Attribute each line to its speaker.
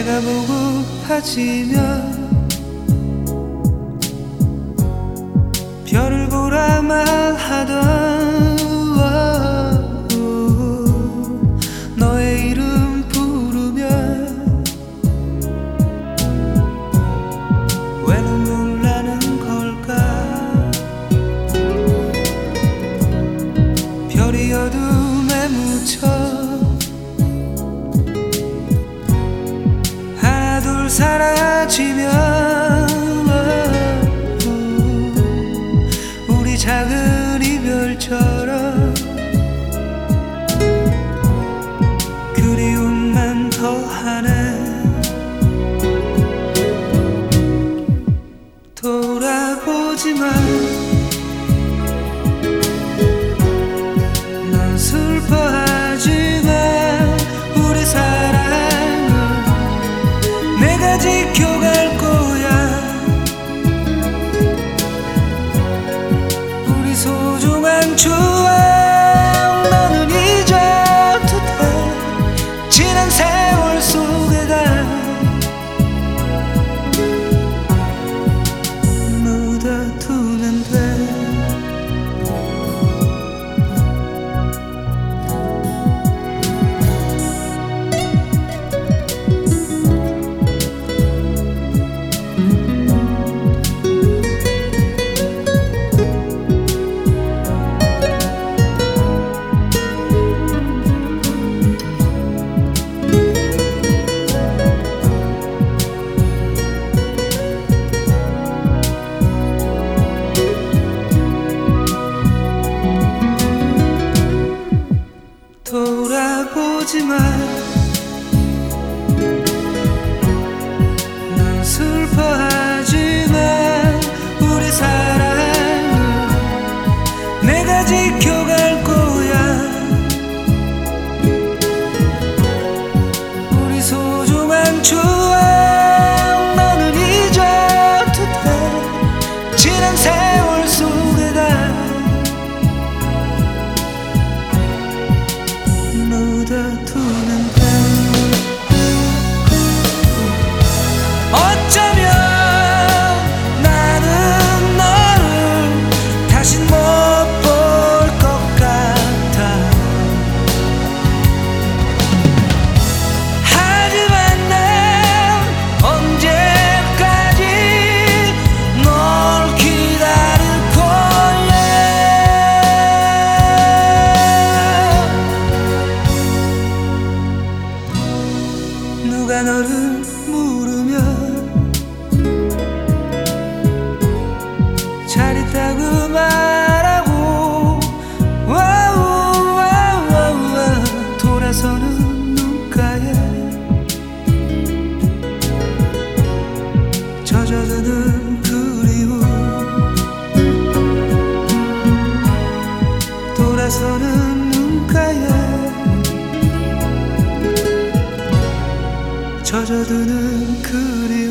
Speaker 1: 내가 보고 파지면 별을 보라 말하던 너의 이름 부르면 왜 눈물 나는 걸까? 별이 어둠에 묻혀 하나 둘 사라지면 우리 작은 이별처럼 그리움만 더하네. 돌아보지 마. 넌 슬퍼하지 마. 우리 사랑은 내가 지켜갈 거야. 우리 소중한 추억 너는 잊어도 돼. 지난 세월 속에 다 묻어두면 돼. 돌아보지 마. 넌 슬퍼하지 마. 우리 사랑은 내가 지켜갈 거야. 우리 소중한 추억 너는 잊어도 돼. 지난 세월 속에 다 묻어두면 돼. 어쩌면 나는 너를 다신 못 볼 것 같아. 하지만 난 언제까지 널 기다릴 거야. 누가 너를 물으면 잘 있다고 말하고 돌아서는 눈가에 젖어드는 그리움. 돌아서는 눈가에 젖어드는 그리움.